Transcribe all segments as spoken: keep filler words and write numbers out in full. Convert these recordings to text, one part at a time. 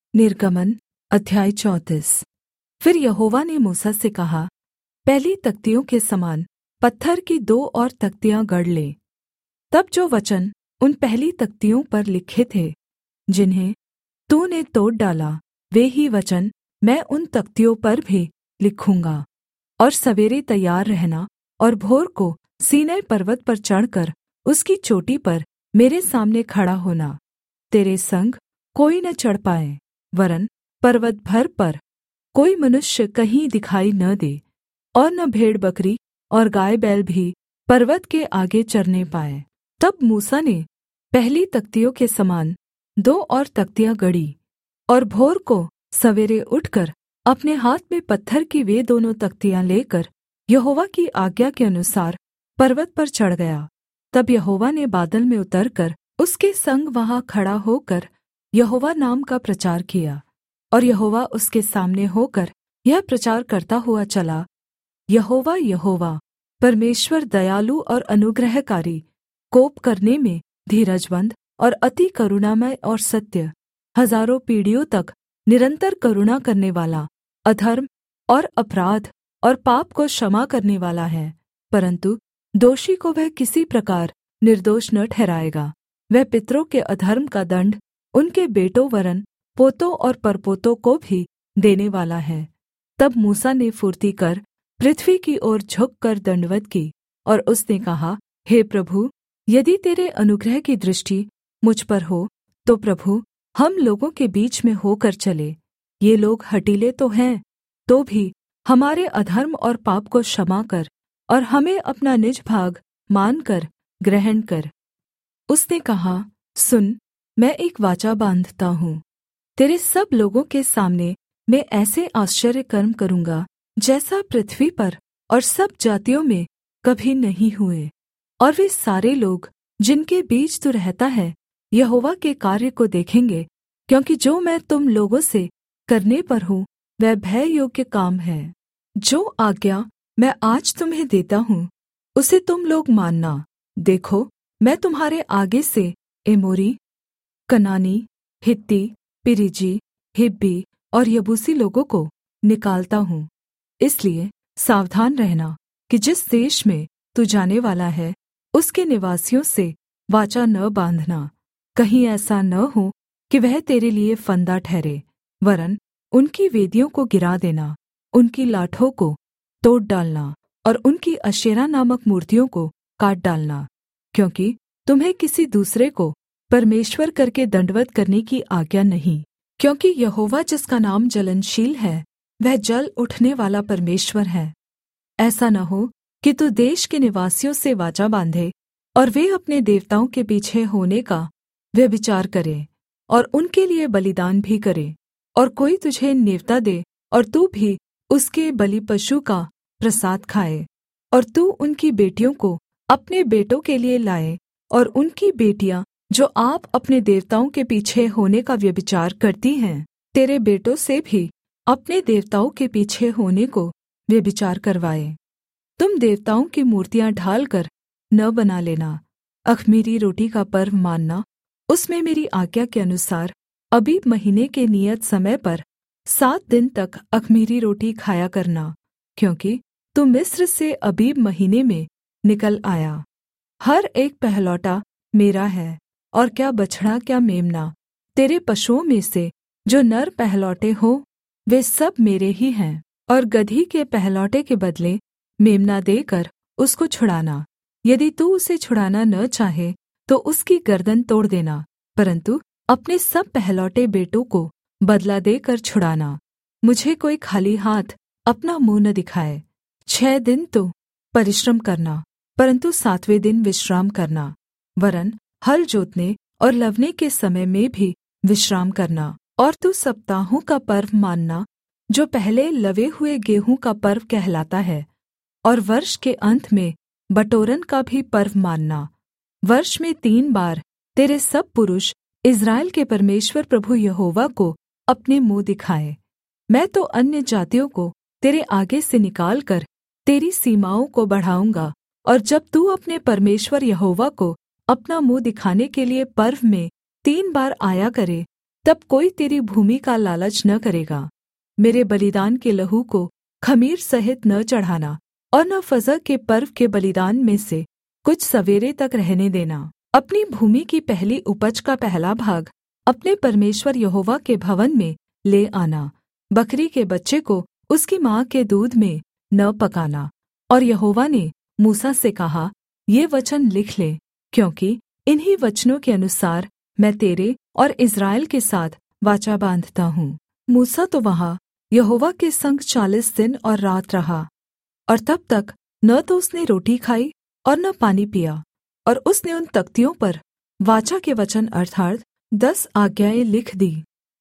निर्गमन अध्याय चौंतीस। फिर यहोवा ने मूसा से कहा, पहली तख्तियों के समान पत्थर की दो और तख्तियाँ गढ़ ले। तब जो वचन उन पहली तख्तियों पर लिखे थे, जिन्हें तूने तोड़ डाला, वे ही वचन मैं उन तख्तियों पर भी लिखूँगा। और सवेरे तैयार रहना और भोर को सीनै पर्वत पर चढ़कर उसकी चोटी पर मेरे सामने खड़ा होना। तेरे संग कोई न चढ़ पाए, वरन् पर्वत भर पर कोई मनुष्य कहीं दिखाई न दे, और न भेड़बकरी और गाय बैल भी पर्वत के आगे चरने पाए। तब मूसा ने पहली तख्तियों के समान दो और तख्तियाँ गढ़ी, और भोर को सवेरे उठकर अपने हाथ में पत्थर की वे दोनों तख्तियाँ लेकर यहोवा की आज्ञा के अनुसार पर्वत पर चढ़ गया। तब यहोवा ने बादल में उतरकर उसके संग वहाँ खड़ा होकर यहोवा नाम का प्रचार किया। और यहोवा उसके सामने होकर यह प्रचार करता हुआ चला, यहोवा यहोवा परमेश्वर दयालु और अनुग्रहकारी, कोप करने में धीरजवन्त और अति करुणामय और सत्य, हजारों पीढ़ियों तक निरन्तर करुणा करनेवाला, अधर्म और अपराध और पाप को क्षमा करनेवाला है। परन्तु दोषी को वह किसी प्रकार निर्दोष न ठहराएगा। वह पितरों के अधर्म का दण्ड उनके बेटों वरन् पोतों और परपोतों को भी देनेवाला है। तब मूसा ने फुर्ती कर पृथ्वी की ओर झुककर दण्डवत् की, और उसने कहा, हे प्रभु, यदि तेरे अनुग्रह की दृष्टि मुझ पर हो, तो प्रभु हम लोगों के बीच में होकर चले। ये लोग हठीले तो हैं, तो भी हमारे अधर्म और पाप को क्षमा कर, और हमें अपना निज भाग मानकर ग्रहण कर। उसने कहा, सुन, मैं एक वाचा बाँधता हूँ। तेरे सब लोगों के सामने मैं ऐसे आश्चर्य कर्म करूँगा, जैसा पृथ्वी पर और सब जातियों में कभी नहीं हुए। और वे सारे लोग जिनके बीच तू रहता है यहोवा के कार्य को देखेंगे, क्योंकि जो मैं तुम लोगों से करने पर हूँ वह भय योग्य काम है। जो आज्ञा मैं आज तुम्हें देता हूँ उसे तुम लोग मानना। देखो, मैं तुम्हारे आगे से एमोरी, कनानी, हित्ती, पिरिजी, हिब्बी और यबूसी लोगों को निकालता हूँ। इसलिए सावधान रहना कि जिस देश में तू जाने वाला है उसके निवासियों से वाचा न बाँधना, कहीं ऐसा न हो कि वह तेरे लिए फंदा ठहरे, वरन् उनकी वेदियों को गिरा देना, उनकी लाठों को तोड़ डालना और उनकी अशेरा नामक मूर्तियों को काट डालना। क्योंकि तुम्हें किसी दूसरे को परमेश्वर करके दण्डवत् करने की आज्ञा नहीं, क्योंकि यहोवा जिसका नाम जलनशील है वह जल उठने वाला परमेश्वर है। ऐसा न हो कि तू देश के निवासियों से वाचा बाँधे और वे अपने देवताओं के पीछे होने का व्यभिचार करें और उनके लिए बलिदान भी करें, और कोई तुझे नेवता दे और तू भी उसके बलिपशु का प्रसाद खाए, और तू उनकी बेटियों को अपने बेटों के लिए लाए, और उनकी बेटियाँ जो आप अपने देवताओं के पीछे होने का व्यभिचार करती हैं, तेरे बेटों से भी अपने देवताओं के पीछे होने को व्यभिचार करवाए। तुम देवताओं की मूर्तियाँ ढालकर न बना लेना। अख़मीरी रोटी का पर्व मानना, उसमें मेरी आज्ञा के अनुसार अबीब महीने के नियत समय पर सात दिन तक अख़मीरी रोटी खाया करना, क्योंकि तू मिस्र से अबीब महीने में निकल आया। हर एक पहलौठा मेरा है, और क्या बछड़ा क्या मेम्ना, तेरे पशुओं में से जो नर पहलौठे हों वे सब मेरे ही हैं। और गदही के पहलौठे के बदले मेम्ना देकर उसको छुड़ाना। यदि तू उसे छुड़ाना न चाहे तो उसकी गर्दन तोड़ देना, परन्तु अपने सब पहलौठे बेटों को बदला देकर छुड़ाना। मुझे कोई खाली हाथ अपना मुँह न दिखाए। छः दिन तो परिश्रम करना, परन्तु सातवें दिन विश्राम करना, वरन् हल जोतने और लवने के समय में भी विश्राम करना। और तू सप्ताहों का पर्व मानना, जो पहले लवे हुए गेहूँ का पर्व कहलाता है, और वर्ष के अंत में बटोरन का भी पर्व मानना। वर्ष में तीन बार तेरे सब पुरुष इस्राएल के परमेश्वर प्रभु यहोवा को अपने मुँह दिखाए। मैं तो अन्य जातियों को तेरे आगे से निकालकर तेरी सीमाओं को बढ़ाऊँगा, और जब तू अपने परमेश्वर यहोवा को अपना मुँह दिखाने के लिये पर्व में तीन बार आया करे, तब कोई तेरी भूमि का लालच न करेगा। मेरे बलिदान के लहू को ख़मीर सहित न चढ़ाना, और न फसह के पर्व के बलिदान में से कुछ सवेरे तक रहने देना। अपनी भूमि की पहली उपज का पहला भाग अपने परमेश्वर यहोवा के भवन में ले आना। बकरी के बच्चे को उसकी माँ के दूध में न पकाना। और यहोवा ने मूसा से कहा, ये वचन लिख ले, क्योंकि इन्हीं वचनों के अनुसार मैं तेरे और इस्राएल के साथ वाचा बाँधता हूँ। मूसा तो वहाँ यहोवा के संग चालीस दिन और रात रहा, और तब तक न तो उसने रोटी खाई और न पानी पिया। और उसने उन तख्तियों पर वाचा के वचन अर्थात् दस आज्ञाएँ लिख दी।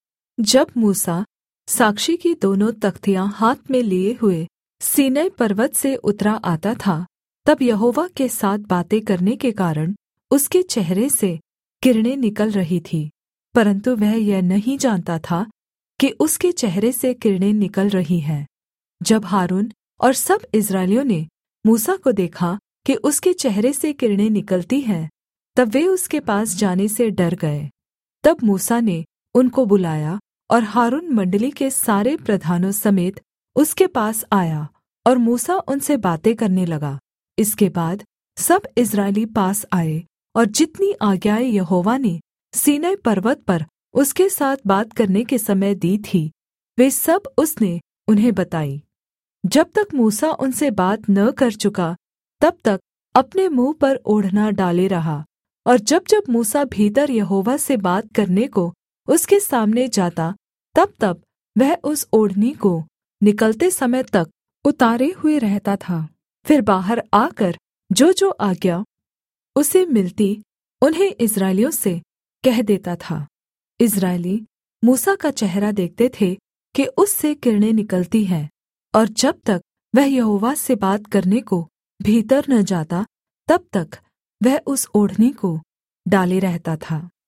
जब मूसा साक्षी की दोनों तख्तियाँ हाथ में लिए हुए सीनै पर्वत से उतरा आता था, तब यहोवा के साथ बातें करने के कारण उसके चेहरे से किरणें निकल रही थीं, परन्तु वह यह नहीं जानता था कि उसके चेहरे से किरणें निकल रही हैं। जब हारून और सब इस्राएलियों ने मूसा को देखा कि उसके चेहरे से किरणें निकलती हैं, तब वे उसके पास जाने से डर गए। तब मूसा ने उनको बुलाया, और हारून मण्डली के सारे प्रधानों समेत उसके पास आया, और मूसा उनसे बातें करने लगा। इसके बाद सब इस्राएली पास आए, और जितनी आज्ञाएँ यहोवा ने सीनै पर्वत पर उसके साथ बात करने के समय दी थी, वे सब उसने उन्हें बताई। जब तक मूसा उनसे बात न कर चुका, तब तक अपने मुँह पर ओढ़ना डाले रहा। और जब जब मूसा भीतर यहोवा से बात करने को उसके सामने जाता, तब तब वह उस ओढ़नी को निकलते समय तक उतारे हुए रहता था। फिर बाहर आकर जो जो आज्ञा उसे मिलती, उन्हें इस्राएलियों से कह देता था। इस्राएली मूसा का चेहरा देखते थे कि उससे किरणें निकलती हैं, और जब तक वह यहोवा से बात करने को भीतर न जाता, तब तक वह उस ओढ़नी को डाले रहता था।